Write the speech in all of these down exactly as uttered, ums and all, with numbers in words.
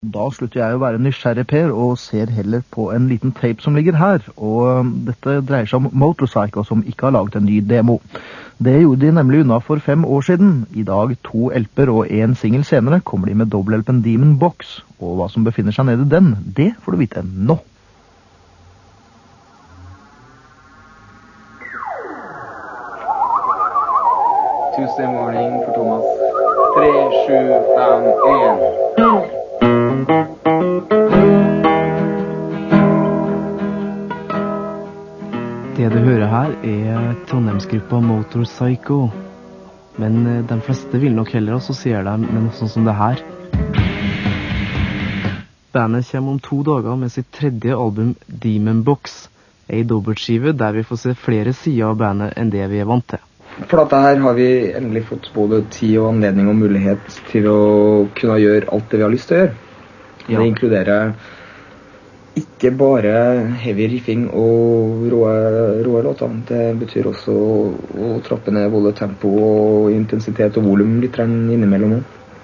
Da slutter jeg å være nysgjerrig, Per, og ser heller på en liten tape som ligger her. Og dette dreier seg om Motorpsycho, som ikke har laget en ny demo. Det gjorde de nemlig unna for fem år siden. I dag, to L P-er og en singel senere, kommer de med dobbel-L-P-en Demon Box. Og hva som befinner seg nede i den, det får du vite nå. Tuesday morning for Thomas. tre, sju, fem, en. Det du hører her er Trondheimsgruppa Motorpsycho, men de fleste vil nok heller assosiere dem med noe sånt som det her. Bandet kommer om to dager med sitt tredje album Demon Box, en dobbeltskive der vi får se flere sider av bandet enn det vi er vant til. For dette her har vi endelig fått både tid og anledning og mulighet til å kunne gjøre alt det vi har lyst til å gjøre. Ja. Det inkluderer ikke bare heavy riffing og råe, råe låter. Det betyr også å, å trappe ned både tempo og intensitet og volum litt innimellom.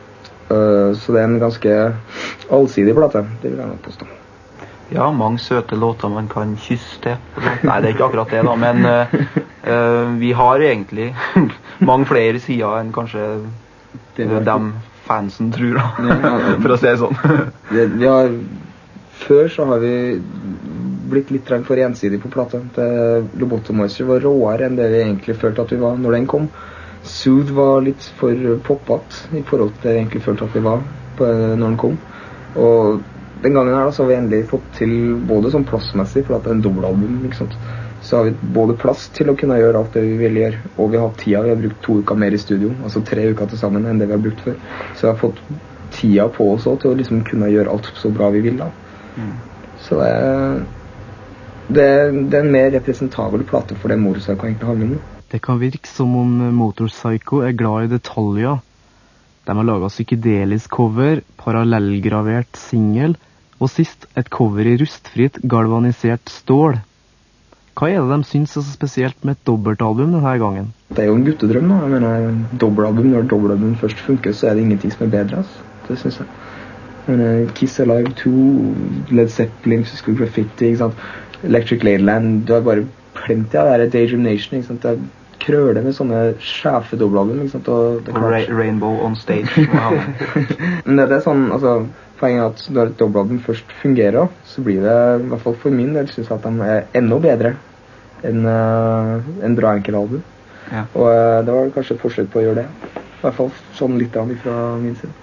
Uh, så det er en ganske allsidig plate, det vil jeg nok påstå. Ja, mange søte låter man kan kysse til. Nei, det er ikke akkurat det da, men uh, uh, vi har egentlig mange flere sider enn kanskje uh, de fansen tror da, for å si det sånn. det, vi har... Før så har vi blitt litt for ensidig på plata. Lobotomoisture var råere enn det vi egentlig følte at vi var når den kom. Soothe var litt for poppet i forhold til det vi egentlig følte at vi var på, når den kom. Og den gangen her da, så har vi endelig fått til både sånn plassmessig, for at det er en dobbeltalbum, ikke sant? Så har vi både plass til å kunne gjøre alt det vi vil gjøre, og vi har hatt tida. Vi har brukt to uker mer i studio, altså tre uker til sammen enn det vi har brukt før. Så vi har fått tida på oss også til å liksom kunne gjøre alt så bra vi vil da. Mm. Så det er, det, er, det er en mer representabel plate for det Motorpsycho egentlig handler om. Det kan virke som om Motorpsycho er glad i detaljer. De har laget psykedelisk cover, parallellgravert single, og sist et cover i rustfritt galvanisert stål. Hva er det de synes er så spesielt med et dobbeltalbum denne gangen? Det er jo en guttedrøm da. Jeg mener, dobbeltalbum, når dobbeltalbum først funker, så er det ingenting som er bedre, altså. Det synes jeg. Men Kiss Alive to, Led Zeppelin, Graffiti, ikke sant? Electric Ladyland, du har bare plenty av det her Daydream Nation, ikke sant? Det er krøler med sånne skjæfe dobbeltalbum, ikke sant? Og det er klart... Ra Rainbow on stage. Wow. Men det, det er sånn, altså, poenget er at når et dobbeltalbum først fungerer, så blir det, i hvert fall for min del, synes jeg at de er enda bedre enn uh, en bra enkelalbum. Ja. Og uh, det var kanskje et forsøk på å gjøre det. I hvert fall sånn litt av det fra min side.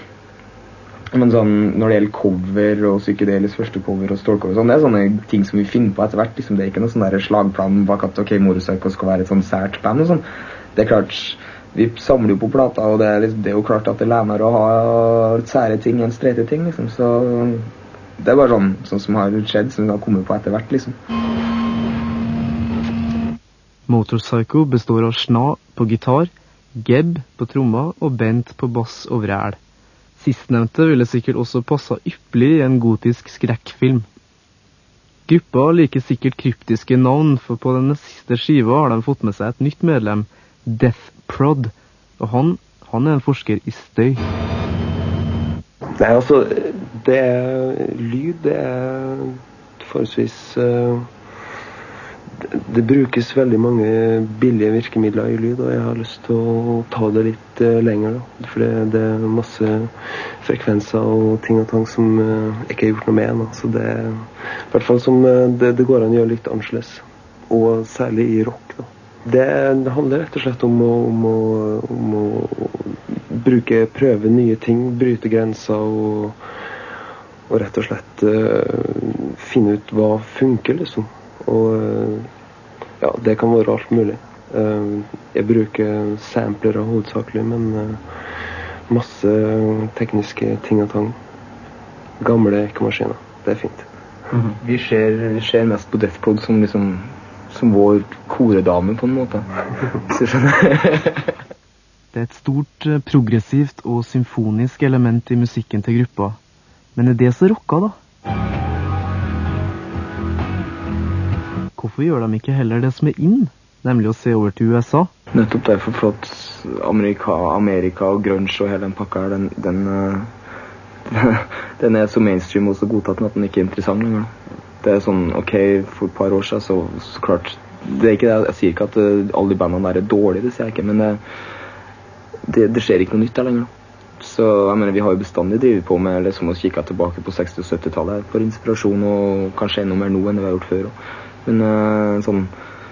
Men sånn, når det gjelder cover og psykedelisk første cover og stålcover, sånn, det er sånne ting som vi finner på etter hvert. Liksom, det er ikke noe sånn der slagplan bak at ok, Motorpsycho skal være et sånn sært band og sånn. Det er klart, vi samler jo på plata, og det er, liksom, det er jo klart at det lærer å ha sære ting enn strete ting, liksom. Så det er bare sånn, sånn som har skjedd, som har kommet på etter hvert, liksom. Motorpsycho består av Sna på gitar, Geb på tromma og Bent på bass og vræl. Sistnevnte ville sikkert også passet ypperlig i en gotisk skrekkfilm. Gruppa liker sikkert kryptiske navn, for på denne siste skiva har de fått med seg et nytt medlem, Death Prod, og han, han er en forsker i støy. Nei, altså, det er lyd, det er forholdsvis... Uh Det brukes veldig mange billige virkemidler i lyd, og jeg har lyst til å ta det litt uh, lenger da. For det, det er masse frekvenser og ting og tang som uh, ikke er gjort noe med. Da. Så det er i hvert fall som uh, det, det går an å gjøre litt annerledes, og særlig i rock da. Det, det handler rett og slett om å, om å, om å bruke, prøve nye ting, bryte grenser og, og rett og slett uh, finne ut hva funker liksom. Og ja, det kan være alt mulig. Jeg bruker samplere hovedsakelig, men masse tekniske ting og tang. Gamle ekkemaskiner, det er fint. Mm-hmm. Vi ser, vi ser mest på Death Prod som liksom som vår koredame på en måte. Det er et stort progressivt og symfonisk element i musikken til gruppa. Men er det så rocka da? Hvorfor gjør de ikke heller det som er inn, nemlig å se over til U S A? Nettopp derfor for at Amerika, Amerika og grunge og hele den pakka her, den, den, den er så mainstream og så godtatt at den ikke er interessant lenger. Det er sånn, ok, for et par år siden, så, så klart, det er ikke det, jeg sier ikke at uh, alle de bandene der er dårlige, det sier jeg ikke, men det, det, det skjer ikke noe nytt der lenger. Så jeg mener, vi har jo bestandig drivet på med liksom, å kikke tilbake på seksti- og syttitallet for inspirasjon, og kanskje enda mer nå enn det vi har gjort før. Men uh, sånn,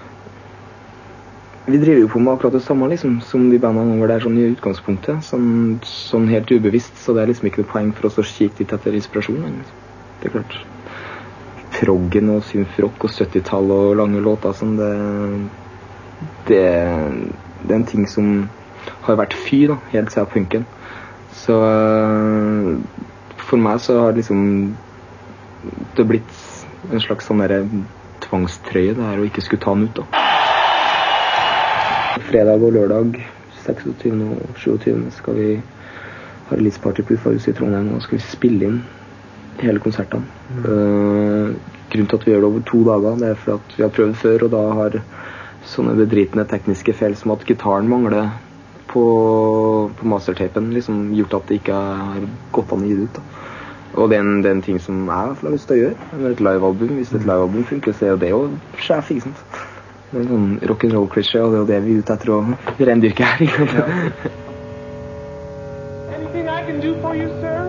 vi driver jo på med akkurat det samme liksom, som de bandene hvor det er sånn i utgangspunktet, sånn, sånn helt ubevisst, så det er liksom ikke noe poeng for oss å kikke litt etter inspirasjon. Liksom. Det er klart. Proggen og synthrock og syttitallet og lange låter, sånn, det, det, det er en ting som har vært fy da, helt siden punken. Så for meg så har liksom det blitt en slags sånn der tvangstrøye der å ikke skulle ta den ut da. Fredag og lørdag seksogtyvende og sjuogtyvende skal vi ha releaseparty på Ufarhus i Trondheim, og skal vi spille inn hele konsertene. Mm. Uh, grunnen til at vi gjør det over to dager, det er for at vi har prøvd før, og da har sånne bedritende tekniske feil som at gitaren mangler på, på mastertapen liksom gjort at det ikke har gått an å gi det ut da. Og det er, en, det er en ting som jeg har lyst til å gjøre med et livealbum. Hvis et livealbum funker, så er det jo sjef, ikke sant? Det er en sånn rock'n'roll-klisjé, og det er jo det vi er ute etter å rendyrke her, ikke sant? Anything I can do for you, sir?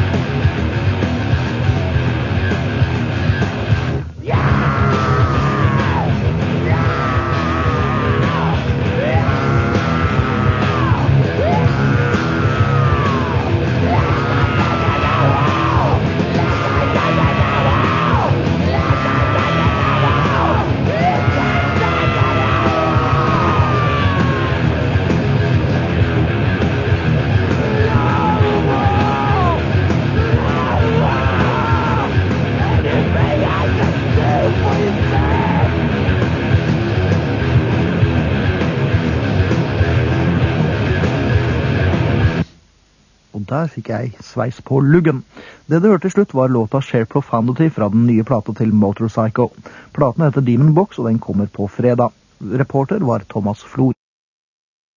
Yeah! der fikk jeg sveis på luggen. Det du hørte til slutt var låta Share Profanity fra den nye plata til Motorpsycho. Platen heter Demon Box, og den kommer på fredag. Reporter var Thomas Flor.